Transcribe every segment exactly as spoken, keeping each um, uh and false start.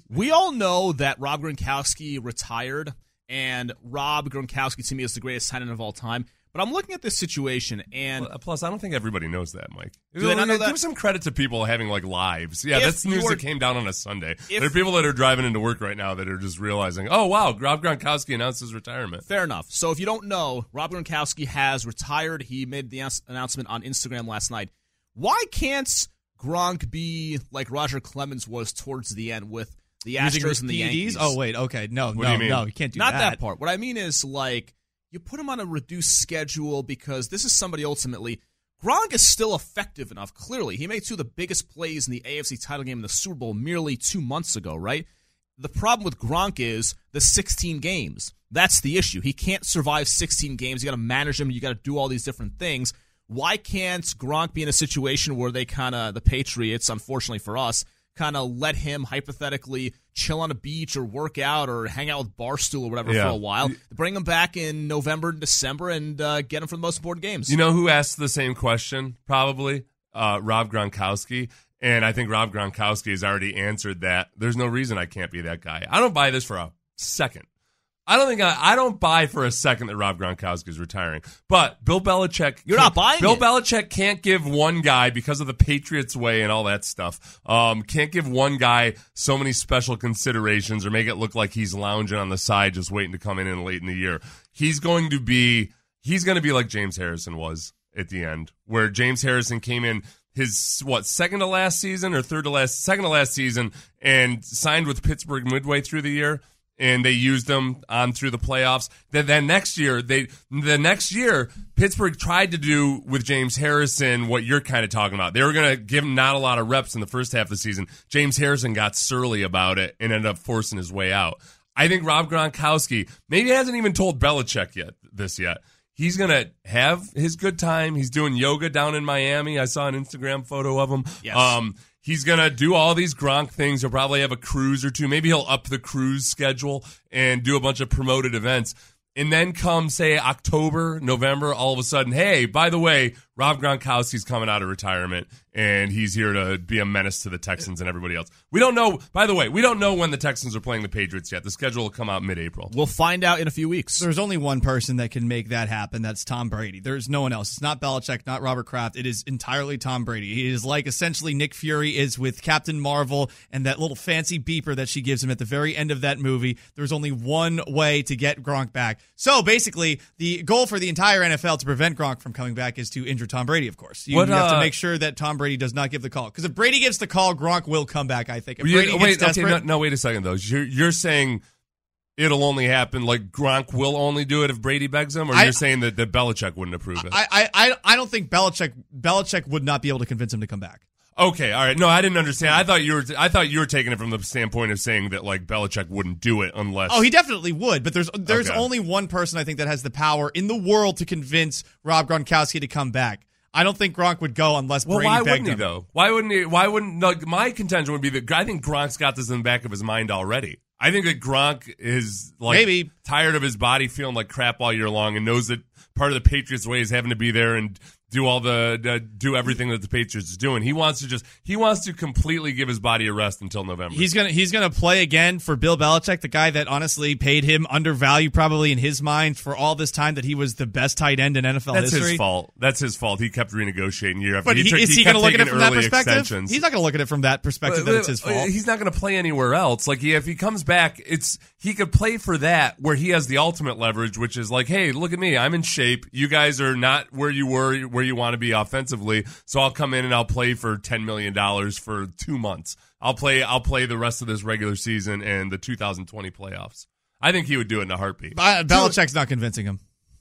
We all know that Rob Gronkowski retired, and Rob Gronkowski to me is the greatest tight end of all time. But I'm looking at this situation, and well, plus, I don't think everybody knows that, Mike. Do they not know that? Give some credit to people having like lives. Yeah, If that's news you're- that came down on a Sunday. If- There are people that are driving into work right now that are just realizing, oh wow, Rob Gronkowski announced his retirement. Fair enough. So if you don't know, Rob Gronkowski has retired. He made the ans- announcement on Instagram last night. Why can't Gronk be like Roger Clemens was towards the end with the Astros and the P E Ds? Yankees? Oh, wait, okay. No, What do no, you mean? no, you can't do Not that. that part. What I mean is, like, you put him on a reduced schedule because this is somebody ultimately. Gronk is still effective enough, clearly. He made two of the biggest plays in the A F C title game in the Super Bowl merely two months ago, right? The problem with Gronk is the sixteen games. That's the issue. He can't survive sixteen games. You got to manage him. You got to do all these different things. Why can't Gronk be in a situation where they kind of, the Patriots, unfortunately for us, kind of let him hypothetically chill on a beach or work out or hang out with Barstool or whatever Yeah. for a while, bring him back in November and December and uh, get him for the most important games? You know who asked the same question? Probably uh, Rob Gronkowski. And I think Rob Gronkowski has already answered that. There's no reason I can't be that guy. I don't buy this for a second. I don't think I, I don't buy for a second that Rob Gronkowski is retiring. But Bill Belichick, You're not buying Bill it. Belichick can't give one guy, because of the Patriots way and all that stuff. Um, can't give one guy so many special considerations or make it look like he's lounging on the side just waiting to come in, in late in the year. He's going to be he's going to be like James Harrison was at the end, where James Harrison came in his, what, second to last season or third to last, second to last season and signed with Pittsburgh midway through the year. And they used him on through the playoffs. Then, then next year, they the next year, Pittsburgh tried to do with James Harrison what you're kind of talking about. They were going to give him not a lot of reps in the first half of the season. James Harrison got surly about it and ended up forcing his way out. I think Rob Gronkowski maybe hasn't even told Belichick yet this yet. He's going to have his good time. He's doing yoga down in Miami. I saw an Instagram photo of him. Yes. Um, He's going to do all these Gronk things. He'll probably have a cruise or two. Maybe he'll up the cruise schedule and do a bunch of promoted events. And then come, say, October, November, all of a sudden, hey, by the way, Rob Gronkowski's coming out of retirement, and he's here to be a menace to the Texans and everybody else. We don't know, by the way, we don't know when the Texans are playing the Patriots yet. The schedule will come out mid-April. We'll find out in a few weeks. There's only one person that can make that happen. That's Tom Brady. There's no one else. It's not Belichick, not Robert Kraft. It is entirely Tom Brady. He is like essentially Nick Fury is with Captain Marvel and that little fancy beeper that she gives him at the very end of that movie. There's only one way to get Gronk back. So basically, the goal for the entire N F L to prevent Gronk from coming back is to injure Tom Brady, of course. You, What, you have to uh, make sure that Tom Brady does not give the call. Because if Brady gives the call, Gronk will come back, I think. If You- Brady gets wait, okay, desperate, no, no, wait a second, though. You're, you're saying it'll only happen, like Gronk will only do it if Brady begs him, or I- you're saying that, that Belichick wouldn't approve it? I, I, I, I don't think Belichick Belichick would not be able to convince him to come back. Okay, all right. No, I didn't understand. I thought you were. I thought you were taking it from the standpoint of saying that like Belichick wouldn't do it unless. Oh, he definitely would, but there's there's Okay. only one person I think that has the power in the world to convince Rob Gronkowski to come back. I don't think Gronk would go unless Well, Brady why begged wouldn't he him. though? Why wouldn't he? Why wouldn't like my contention would be that I think Gronk's got this in the back of his mind already. I think that Gronk is like Maybe. tired of his body feeling like crap all year long and knows that part of the Patriots way is having to be there and do all the uh, do everything that the Patriots is doing. He wants to just he wants to completely give his body a rest until November. He's gonna he's gonna play again for Bill Belichick, the guy that honestly paid him undervalue probably in his mind for all this time that he was the best tight end in N F L That's history. his fault. That's his fault. He kept renegotiating year after But year. he, took- is he, kept going to look at it taking from that early perspective? extensions. He's not going to look at it from that perspective that it's his fault. He's not going to play anywhere else. Like, if he comes back, it's he could play for that where he has the ultimate leverage, which is like, hey, look at me, I'm in shape. You guys are not where you were, where you want to be offensively. So I'll come in and I'll play for ten million dollars for two months. I'll play. I'll play the rest of this regular season and the two thousand twenty playoffs. I think he would do it in a heartbeat. Uh, Belichick's not convincing him.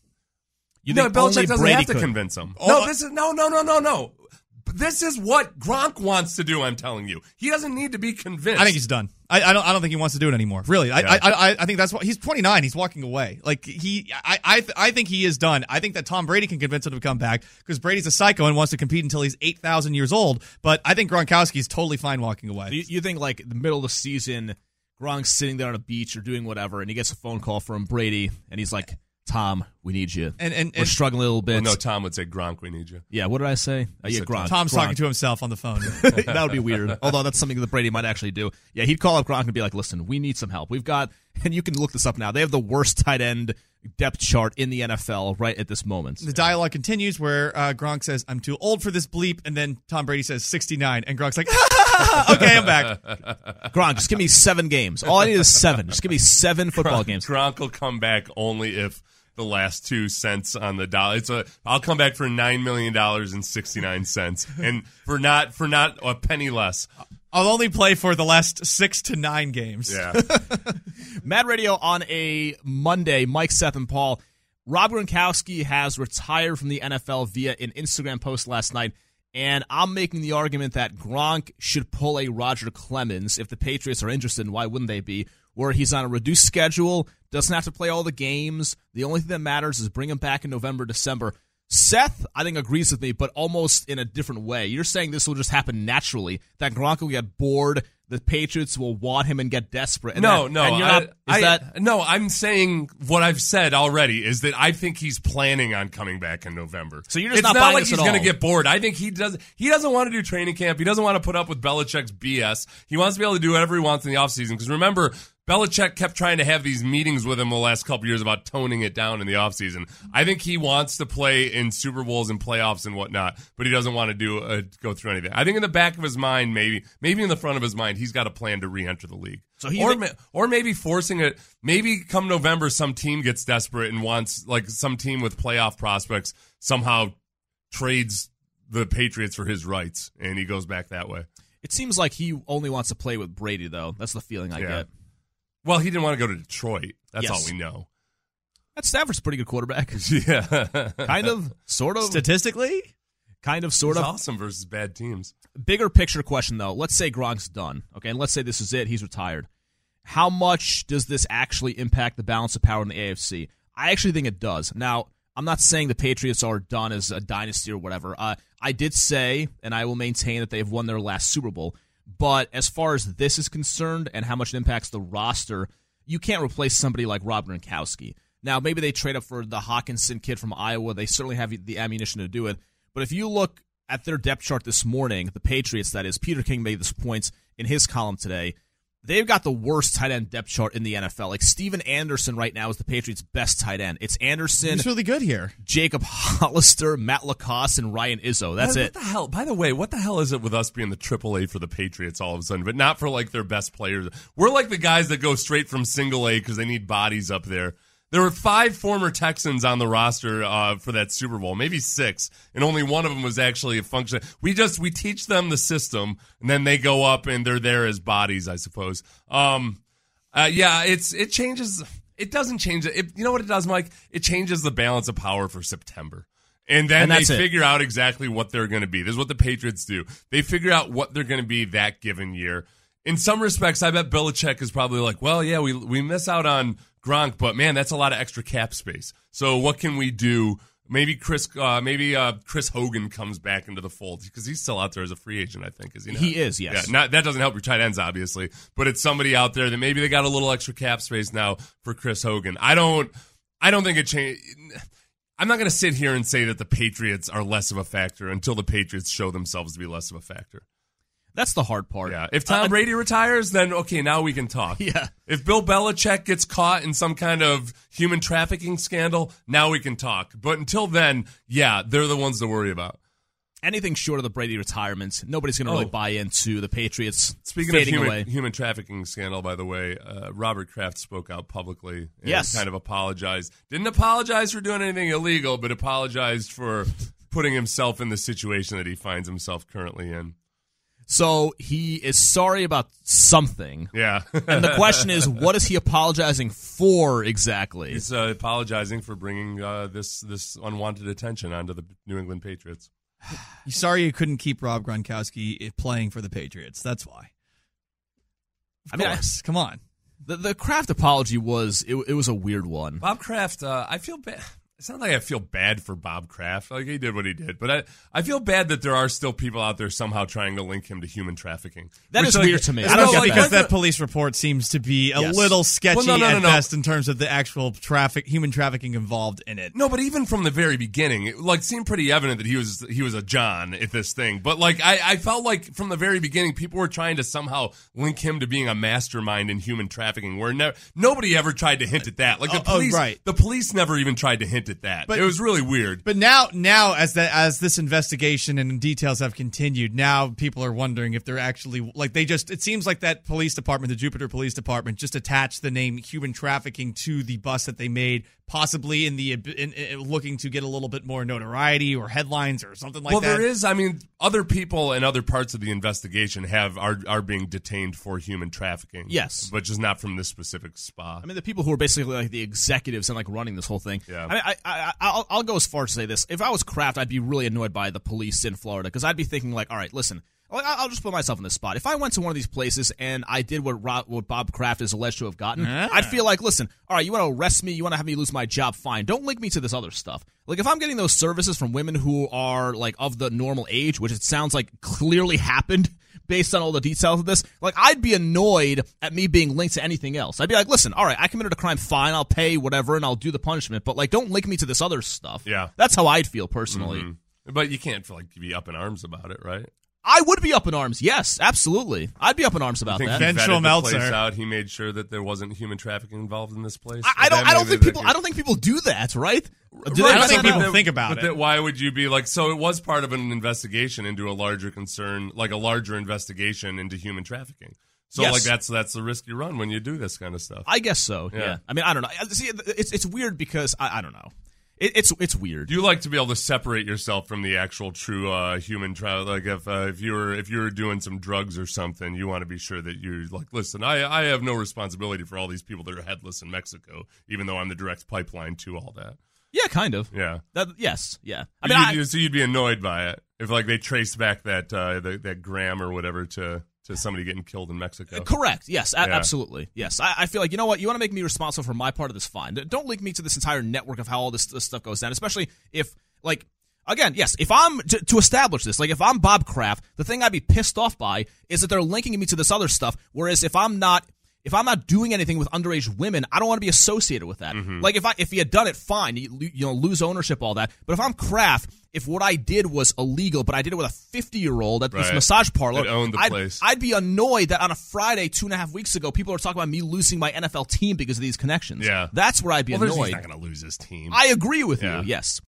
You no, think Belichick only doesn't Brady have to could. convince him. Oh, no, this is no, no, no, no, no. This is what Gronk wants to do. I'm telling you, he doesn't need to be convinced. I think he's done. I, I don't. I don't think he wants to do it anymore. Really, I, Yeah. I, I, I think that's what he's twenty-nine. He's walking away. Like he, I, I, th- I think he is done. I think that Tom Brady can convince him to come back because Brady's a psycho and wants to compete until he's eight thousand years old. But I think Gronkowski's totally fine walking away. You, you think like the middle of the season, Gronk's sitting there on a beach or doing whatever, and he gets a phone call from Brady, and he's like, Tom, we need you. And, and, We're and struggling a little bit. Well, no, Tom would say, Gronk, we need you. Yeah, what did I say? Uh, yeah, said Gronk. Tom's Gronk. talking to himself on the phone. That would be weird. Although that's something that Brady might actually do. Yeah, he'd call up Gronk and be like, listen, we need some help. We've got, and you can look this up now, they have the worst tight end depth chart in the N F L right at this moment. The dialogue continues where uh, Gronk says, I'm too old for this bleep, and then Tom Brady says sixty-nine, and Gronk's like, okay, I'm back. Gronk, just give me seven games. All I need is seven. Just give me seven football Gronk, games. Gronk will come back only if the last two cents on the dollar. It's a. I'll come back for nine million dollars and sixty nine cents, and for not for not a penny less. I'll only play for the last six to nine games. Yeah. Mad Radio on a Monday. Mike, Seth, and Paul. Rob Gronkowski has retired from the N F L via an Instagram post last night, and I'm making the argument that Gronk should pull a Roger Clemens if the Patriots are interested, and why wouldn't they be, where he's on a reduced schedule, doesn't have to play all the games. The only thing that matters is bring him back in November, December. Seth, I think, agrees with me, but almost in a different way. You're saying this will just happen naturally, that Gronk will get bored, the Patriots will want him and get desperate. And no, that, no. and you're I, not, is I, that no, I'm saying what I've said already is that I think he's planning on coming back in November. So you're just it's not not buying like this he's at going to all. get bored. I think he does. He doesn't want to do training camp. He doesn't want to put up with Belichick's B S. He wants to be able to do whatever he wants in the offseason. Because remember, Belichick kept trying to have these meetings with him the last couple years about toning it down in the offseason. I think he wants to play in Super Bowls and playoffs and whatnot, but he doesn't want to do uh, go through anything. I think in the back of his mind, maybe, maybe in the front of his mind, he's got a plan to re-enter the league. So he or, think- ma- or maybe forcing it. Maybe come November, some team gets desperate and wants, like some team with playoff prospects, somehow trades the Patriots for his rights, and he goes back that way. It seems like he only wants to play with Brady, though. That's the feeling I Yeah. get. Well, he didn't want to go to Detroit. That's Yes. all we know. That Stafford's a pretty good quarterback. Yeah. Kind of, sort of, Statistically? kind of, sort It's of. awesome versus bad teams. Bigger picture question, though. Let's say Gronk's done, okay, and let's say this is it. He's retired. How much does this actually impact the balance of power in the A F C? I actually think it does. Now, I'm not saying the Patriots are done as a dynasty or whatever. Uh, I did say, and I will maintain, that they've won their last Super Bowl. But as far as this is concerned and how much it impacts the roster, you can't replace somebody like Rob Gronkowski. Now, maybe they trade up for the Hawkinson kid from Iowa. They certainly have the ammunition to do it. But if you look at their depth chart this morning, the Patriots, that is, Peter King made this point in his column today, they've got the worst tight end depth chart in the N F L. Like, Steven Anderson right now is the Patriots' best tight end. It's Anderson, He's really good here. Jacob Hollister, Matt Lacoste, and Ryan Izzo. That's what, it. What the hell? By the way, what the hell is it with us being the triple A for the Patriots all of a sudden, but not for like their best players? We're like the guys that go straight from single A because they need bodies up there. There were five former Texans on the roster uh, for that Super Bowl, maybe six, and only one of them was actually a function. We just we teach them the system, and then they go up and they're there as bodies, I suppose. Um, uh, yeah, it's it changes. It doesn't change it. it. You know what it does, Mike? It changes the balance of power for September. And then And they that's it. figure out exactly what they're going to be. This is what the Patriots do. They figure out what they're going to be that given year. In some respects, I bet Belichick is probably like, well, yeah, we we miss out on Gronk, but man, that's a lot of extra cap space. So what can we do? Maybe Chris, uh, maybe uh, Chris Hogan comes back into the fold because he's still out there as a free agent. I think is he? Not? He is, yes. Yeah, not, that doesn't help your tight ends, obviously, but it's somebody out there that maybe they got a little extra cap space now for Chris Hogan. I don't, I don't think it changed. I'm not going to sit here and say that the Patriots are less of a factor until the Patriots show themselves to be less of a factor. That's the hard part. Yeah. If Tom Uh, Brady retires, then okay, now we can talk. Yeah. If Bill Belichick gets caught in some kind of human trafficking scandal, now we can talk. But until then, yeah, they're the ones to worry about. Anything short of the Brady retirement, nobody's going to really Oh. buy into the Patriots Speaking fading of human, away. human trafficking scandal, by the way, uh, Robert Kraft spoke out publicly and Yes. kind of apologized. Didn't apologize for doing anything illegal, but apologized for putting himself in the situation that he finds himself currently in. So he is sorry about something. Yeah. And the question is, what is he apologizing for exactly? He's uh, apologizing for bringing uh, this this unwanted attention onto the New England Patriots. You're sorry you couldn't keep Rob Gronkowski playing for the Patriots. That's why. Of I mean, I- course. Come on. The, the Kraft apology was, it, it was a weird one. Bob Kraft, uh, I feel bad. It's not like I feel bad for Bob Kraft. Like, he did what he did. But I, I feel bad that there are still people out there somehow trying to link him to human trafficking. That Which, is like, weird to me. I I don't don't get like because that. that police report seems to be a Yes. little sketchy Well, no, no, no, at no. best in terms of the actual traffic, human trafficking involved in it. No, but even from the very beginning, it like seemed pretty evident that he was he was a John at this thing. But like I, I felt like from the very beginning, people were trying to somehow link him to being a mastermind in human trafficking. Where no, nobody ever tried to hint at that. Like the Oh, oh, police, right. the police never even tried to hint at that. But- it was really weird. But now, now as that as this investigation and details have continued, now people are wondering if they're actually like they just. It seems like that police department, the Jupiter Police Department, just attached the name human trafficking to the bus that they made, possibly in the in, in, looking to get a little bit more notoriety or headlines or something like well, that. there is. I mean, other people and other parts of the investigation have are are being detained for human trafficking. Yes. but just not from this specific spa. I mean, the people who are basically like the executives and like running this whole thing. Yeah. I mean, I, I, I'll, I'll go as far as to say this: if I was Kraft, I'd be really annoyed by the police in Florida because I'd be thinking like, all right, listen. Like, I'll just put myself in this spot. If I went to one of these places and I did what Rob, what Bob Kraft is alleged to have gotten, Ah. I'd feel like, listen, all right, you want to arrest me, you want to have me lose my job, fine. Don't link me to this other stuff. Like, if I'm getting those services from women who are, like, of the normal age, which it sounds like clearly happened based on all the details of this, like, I'd be annoyed at me being linked to anything else. I'd be like, listen, all right, I committed a crime, fine, I'll pay whatever and I'll do the punishment, but, like, don't link me to this other stuff. Yeah. That's how I'd feel personally. Mhm. But you can't like be up in arms about it, right? I would be up in arms. Yes, absolutely. I'd be up in arms about I think that. he Ben vetted the Schmelzer. place out. He made sure that there wasn't human trafficking involved in this place. I, I But don't. that I don't maybe think that people. could- I don't think people do that, right? Do Right, they- I don't but think then- people but think about but it. then why would you be like? So it was part of an investigation into a larger concern, like a larger investigation into human trafficking. So Yes. like that's that's the risk you run when you do this kind of stuff. I guess so. Yeah. Yeah. I mean, I don't know. See, it's it's weird because I, I don't know. It, it's it's weird. Do you like to be able to separate yourself from the actual true uh, human trial? Like if uh, if you were if you were doing some drugs or something, you want to be sure that you're like, listen, I I have no responsibility for all these people that are headless in Mexico, even though I'm the direct pipeline to all that. Yeah, kind of. Yeah. That, yes. Yeah. I I mean, I, you'd, so you'd be annoyed by it if like they traced back that uh, the, that gram or whatever to, to somebody getting killed in Mexico. correct. Yes. A- Yeah. Absolutely. Yes. I, I feel like you know what you want to make me responsible for my part of this. Fine. Don't link me to this entire network of how all this, this stuff goes down. Especially if like. Again, yes, if I'm, to, to establish this, like if I'm Bob Kraft, the thing I'd be pissed off by is that they're linking me to this other stuff, whereas if I'm not, if I'm not doing anything with underage women, I don't want to be associated with that. Mm-hmm. Like if I, if he had done it, fine, you, you know, lose ownership, all that. But if I'm Kraft, if what I did was illegal, but I did it with a fifty-year-old at this Right. massage parlor, That owned the I'd, place. I'd be annoyed that on a Friday two and a half weeks ago, people are talking about me losing my N F L team because of these connections. Yeah. That's where I'd be well, there's- annoyed. he's not going to lose his team. I agree with Yeah. you, yes.